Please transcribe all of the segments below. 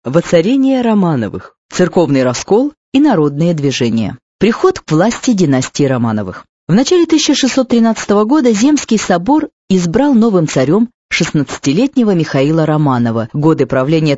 Воцарение Романовых, церковный раскол и народные движения. Приход к власти династии Романовых. В начале 1613 года Земский собор избрал новым царем 16-летнего Михаила Романова, годы правления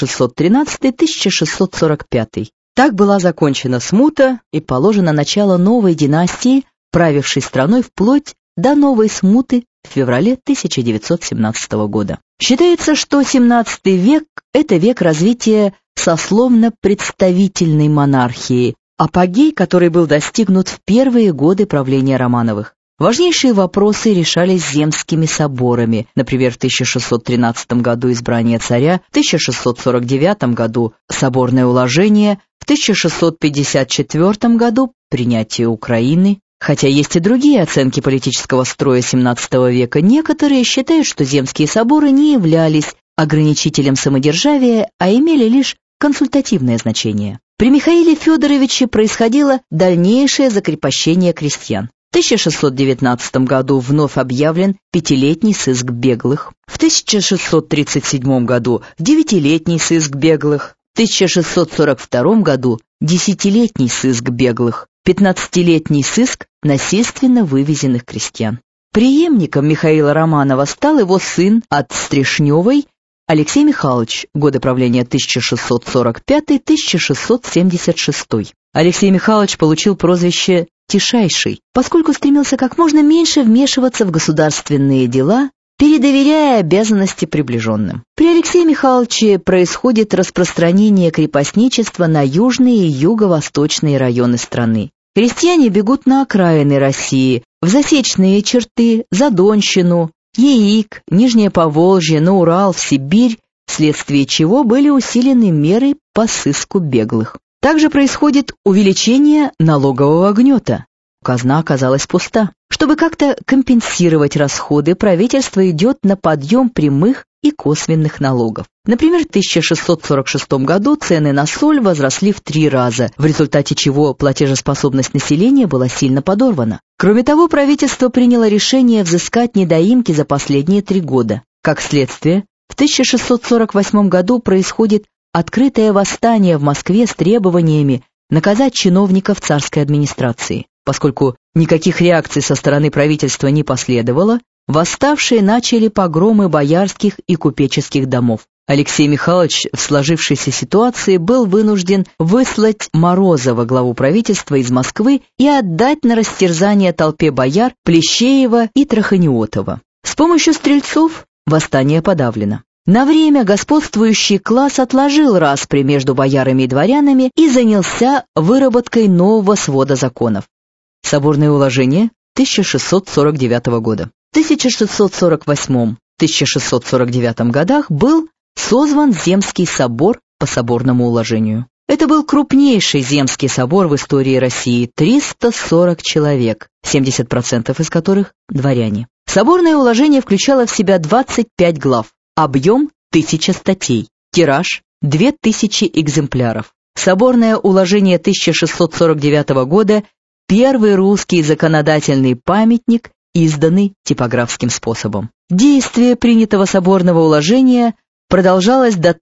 1613-1645. Так была закончена смута и положено начало новой династии, правившей страной вплоть до новой смуты в феврале 1917 года. Считается, что XVII век – это век развития сословно-представительной монархии, апогей, который был достигнут в первые годы правления Романовых. Важнейшие вопросы решались земскими соборами, например, в 1613 году избрание царя, в 1649 году соборное уложение, в 1654 году принятие Украины. Хотя есть и другие оценки политического строя XVII века, некоторые считают, что земские соборы не являлись ограничителем самодержавия, а имели лишь консультативное значение. При Михаиле Федоровиче происходило дальнейшее закрепощение крестьян. В 1619 году вновь объявлен 5-летний сыск беглых, в 1637 году 9-летний сыск беглых, в 1642 году 10-летний сыск беглых, 15-летний сыск насильственно вывезенных крестьян. Преемником Михаила Романова стал его сын от Стрешневой Алексей Михайлович, годы правления 1645-1676. Алексей Михайлович получил прозвище «Тишайший», поскольку стремился как можно меньше вмешиваться в государственные дела, передоверяя обязанности приближенным. При Алексее Михайловиче происходит распространение крепостничества на южные и юго-восточные районы страны. Крестьяне бегут на окраины России, в засечные черты, за Донщину, Яик, Нижнее Поволжье, на Урал, в Сибирь, вследствие чего были усилены меры по сыску беглых. Также происходит увеличение налогового гнета. Казна оказалась пуста. Чтобы как-то компенсировать расходы, правительство идет на подъем прямых и косвенных налогов. Например, в 1646 году цены на соль возросли в 3 раза, в результате чего платежеспособность населения была сильно подорвана. Кроме того, правительство приняло решение взыскать недоимки за последние 3 года. Как следствие, в 1648 году происходит открытое восстание в Москве с требованиями наказать чиновников царской администрации. Поскольку никаких реакций со стороны правительства не последовало, восставшие начали погромы боярских и купеческих домов. Алексей Михайлович в сложившейся ситуации был вынужден выслать Морозова, главу правительства, из Москвы и отдать на растерзание толпе бояр Плещеева и Траханиотова. С помощью стрельцов восстание подавлено. На время господствующий класс отложил распри между боярами и дворянами и занялся выработкой нового свода законов. Соборное уложение 1649 года. В 1648-1649 годах был созван Земский собор по соборному уложению. Это был крупнейший земский собор в истории России, 340 человек, 70% из которых – дворяне. Соборное уложение включало в себя 25 глав, объем – 1000 статей, тираж – 2000 экземпляров. Соборное уложение 1649 года – первый русский законодательный памятник, изданный типографским способом. Действие принятого соборного уложения продолжалось до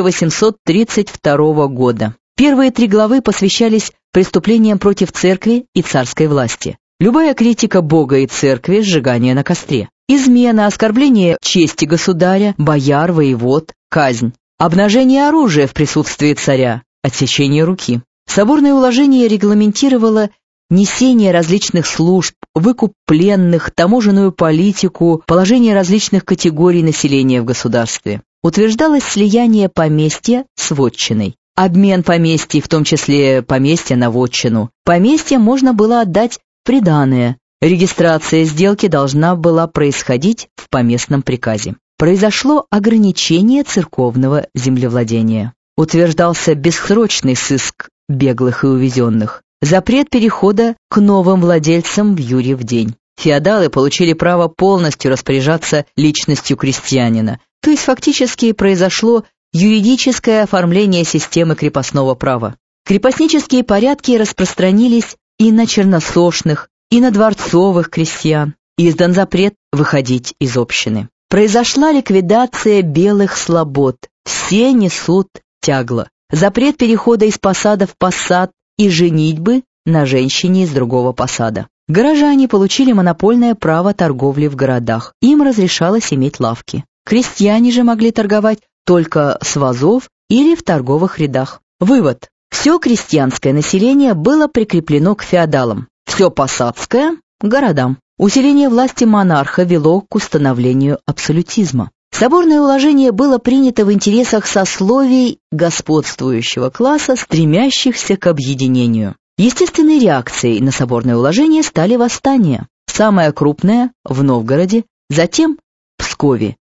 1832 года. Первые 3 главы посвящались преступлениям против церкви и царской власти. Любая критика Бога и церкви – сжигание на костре. Измена, оскорбление чести государя, бояр, воевод, казнь. Обнажение оружия в присутствии царя, отсечение руки. Соборное уложение регламентировало несение различных служб, выкуп пленных, таможенную политику, положение различных категорий населения в государстве. Утверждалось слияние поместья с вотчиной. Обмен поместьй, в том числе поместья на вотчину. Поместье можно было отдать в приданое. Регистрация сделки должна была происходить в поместном приказе. Произошло ограничение церковного землевладения. Утверждался бессрочный сыск беглых и увезенных. Запрет перехода к новым владельцам в Юрьев день. Феодалы получили право полностью распоряжаться личностью крестьянина, то есть фактически произошло юридическое оформление системы крепостного права. Крепостнические порядки распространились и на черносошных, и на дворцовых крестьян. Издан запрет выходить из общины. Произошла ликвидация белых слобод. Все несут тягла, запрет перехода из посада в посад и женитьбы на женщине из другого посада. Горожане получили монопольное право торговли в городах, им разрешалось иметь лавки. Крестьяне же могли торговать только с вазов или в торговых рядах. Вывод. Все крестьянское население было прикреплено к феодалам, все посадское – к городам. Усиление власти монарха вело к установлению абсолютизма. Соборное уложение было принято в интересах сословий господствующего класса, стремящихся к объединению. Естественной реакцией на соборное уложение стали восстания. Самое крупное – в Новгороде, затем в Пскове,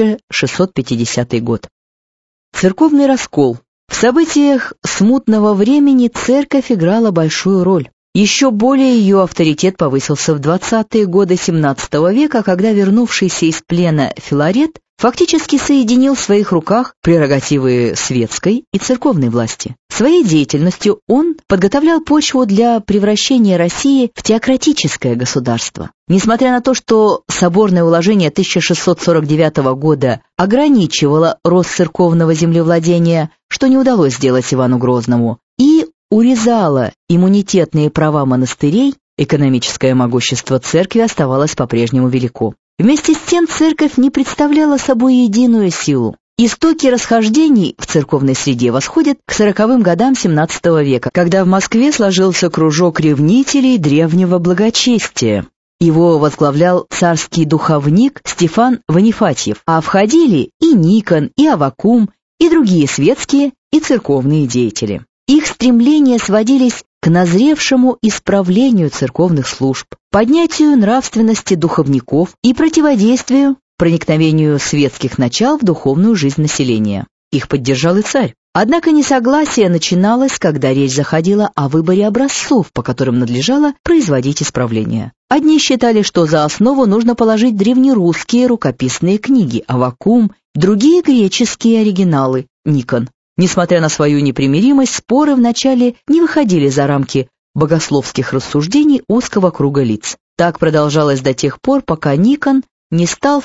1650 год. Церковный раскол. В событиях смутного времени церковь играла большую роль. Еще более ее авторитет повысился в 20-е годы XVII века, когда вернувшийся из плена Филарет фактически соединил в своих руках прерогативы светской и церковной власти. Своей деятельностью он подготовлял почву для превращения России в теократическое государство. Несмотря на то, что соборное уложение 1649 года ограничивало рост церковного землевладения, что не удалось сделать Ивану Грозному, и урезало иммунитетные права монастырей, экономическое могущество церкви оставалось по-прежнему велико. Вместе с тем церковь не представляла собой единую силу. Истоки расхождений в церковной среде восходят к 40-м годам XVII века, когда в Москве сложился кружок ревнителей древнего благочестия. Его возглавлял царский духовник Стефан Ванифатьев, а входили и Никон, и Аввакум, и другие светские и церковные деятели. Их стремления сводились к назревшему исправлению церковных служб, поднятию нравственности духовников и противодействию проникновению светских начал в духовную жизнь населения. Их поддержал и царь. Однако несогласие начиналось, когда речь заходила о выборе образцов, по которым надлежало производить исправления. Одни считали, что за основу нужно положить древнерусские рукописные книги Аввакум, другие — греческие оригиналы Никон. Несмотря на свою непримиримость, споры вначале не выходили за рамки богословских рассуждений узкого круга лиц. Так продолжалось до тех пор, пока Никон не стал в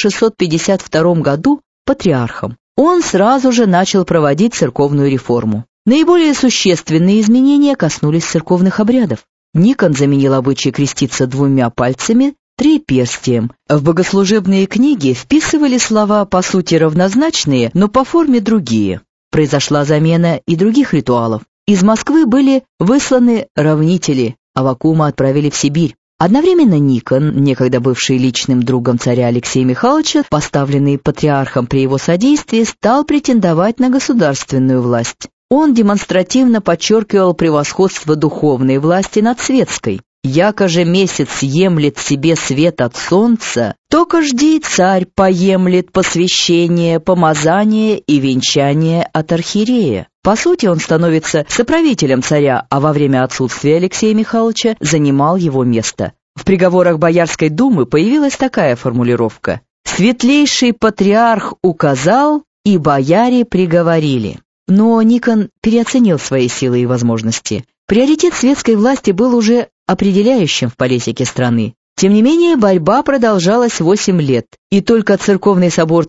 1652 году патриархом. Он сразу же начал проводить церковную реформу. Наиболее существенные изменения коснулись церковных обрядов. Никон заменил обычай креститься 2 пальцами триперстием. В богослужебные книги вписывали слова по сути равнозначные, но по форме другие. Произошла замена и других ритуалов. Из Москвы были высланы равнители, Аввакума отправили в Сибирь. Одновременно Никон, некогда бывший личным другом царя Алексея Михайловича, поставленный патриархом при его содействии, стал претендовать на государственную власть. Он демонстративно подчеркивал превосходство духовной власти над светской. «Яко же месяц емлет себе свет от солнца, токо жди царь поемлет посвящение, помазание и венчание от архиерея». По сути, он становится соправителем царя, а во время отсутствия Алексея Михайловича занимал его место. В приговорах Боярской думы появилась такая формулировка: «Светлейший патриарх указал, и бояре приговорили». Но Никон переоценил свои силы и возможности. Приоритет светской власти был уже определяющим в политике страны. Тем не менее, борьба продолжалась 8 лет, и только Церковный собор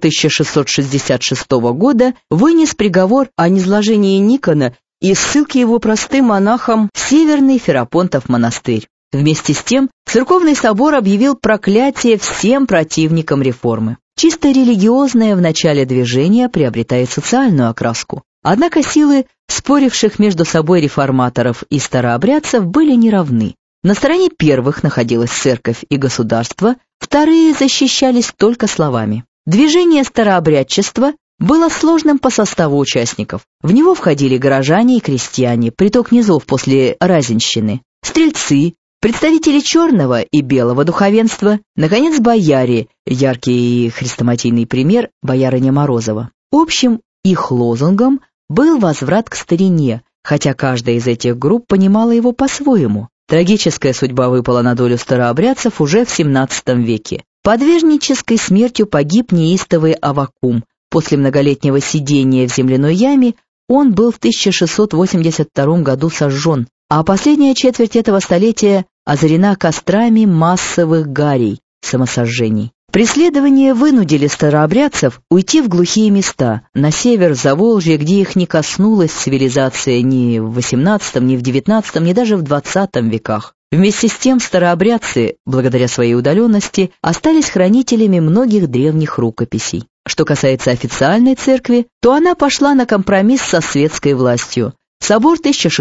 1666 года вынес приговор о низложении Никона и ссылке его простым монахам в Северный Ферапонтов монастырь. Вместе с тем, Церковный собор объявил проклятие всем противникам реформы. Чисто религиозное в начале движения приобретает социальную окраску. Однако силы споривших между собой реформаторов и старообрядцев были неравны. На стороне первых находилась церковь и государство, вторые защищались только словами. Движение старообрядчества было сложным по составу участников. В него входили горожане и крестьяне, приток низов после Разинщины, стрельцы, представители черного и белого духовенства, наконец, бояре, яркий и хрестоматийный пример — боярыня Морозова. Общим их лозунгом был возврат к старине, хотя каждая из этих групп понимала его по-своему. Трагическая судьба выпала на долю старообрядцев уже в XVII веке. Подвижнической смертью погиб неистовый Аввакум. После многолетнего сидения в земляной яме он был в 1682 году сожжен, а последняя четверть этого столетия озарена кострами массовых гарей, самосожжений. Преследования вынудили старообрядцев уйти в глухие места, на север Заволжья, где их не коснулась цивилизация ни в XVIII, ни в XIX, ни даже в XX веках. Вместе с тем старообрядцы, благодаря своей удаленности, остались хранителями многих древних рукописей. Что касается официальной церкви, то она пошла на компромисс со светской властью. Собор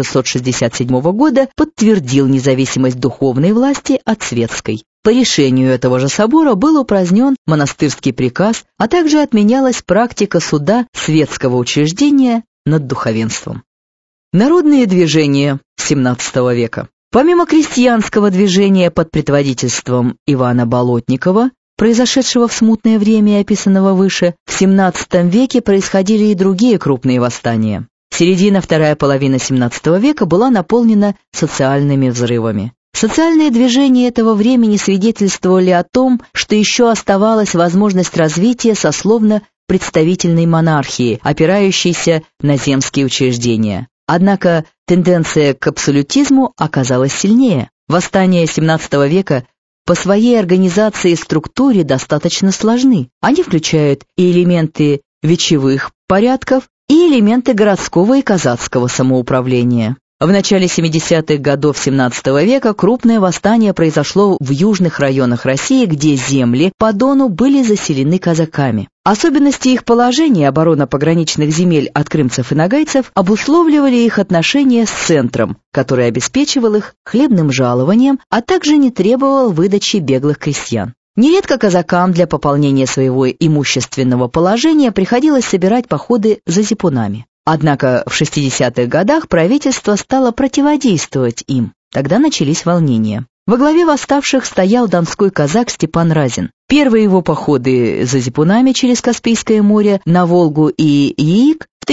1667 года подтвердил независимость духовной власти от светской. По решению этого же собора был упразднен монастырский приказ, а также отменялась практика суда светского учреждения над духовенством. Народные движения XVII века. Помимо крестьянского движения под предводительством Ивана Болотникова, произошедшего в смутное время и описанного выше, в XVII веке происходили и другие крупные восстания. Середина-вторая половина XVII века была наполнена социальными взрывами. Социальные движения этого времени свидетельствовали о том, что еще оставалась возможность развития сословно-представительной монархии, опирающейся на земские учреждения. Однако тенденция к абсолютизму оказалась сильнее. Восстания XVII века по своей организации и структуре достаточно сложны. Они включают и элементы вечевых порядков, и элементы городского и казацкого самоуправления. В начале 70-х годов XVII века крупное восстание произошло в южных районах России, где земли по Дону были заселены казаками. Особенности их положения, оборона пограничных земель от крымцев и нагайцев, обусловливали их отношения с центром, который обеспечивал их хлебным жалованием, а также не требовал выдачи беглых крестьян. Нередко казакам для пополнения своего имущественного положения приходилось собирать походы за зипунами. Однако в 60-х годах правительство стало противодействовать им. Тогда начались волнения. Во главе восставших стоял донской казак Степан Разин. Первые его походы за зипунами через Каспийское море на Волгу и Яик в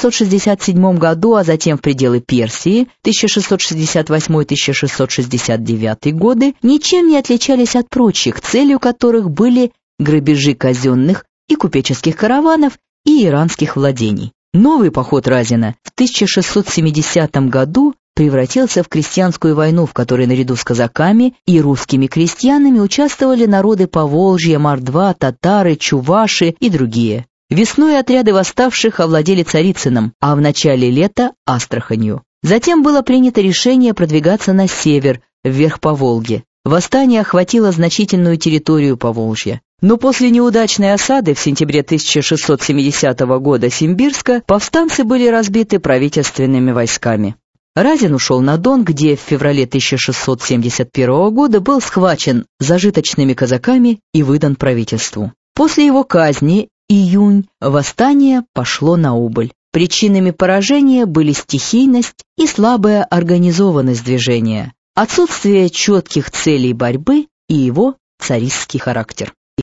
1667 году, а затем в пределы Персии 1668-1669 годы, ничем не отличались от прочих, целью которых были грабежи казенных и купеческих караванов и иранских владений. Новый поход Разина в 1670 году превратился в крестьянскую войну, в которой наряду с казаками и русскими крестьянами участвовали народы Поволжья, Мордва, татары, чуваши и другие. Весной отряды восставших овладели Царицыном, а в начале лета – Астраханью. Затем было принято решение продвигаться на север, вверх по Волге. Восстание охватило значительную территорию Поволжья. Но после неудачной осады в сентябре 1670 года Симбирска повстанцы были разбиты правительственными войсками. Разин ушел на Дон, где в феврале 1671 года был схвачен зажиточными казаками и выдан правительству. После его казни, июнь, восстание пошло на убыль. Причинами поражения были стихийность и слабая организованность движения, отсутствие четких целей борьбы и его царистский характер.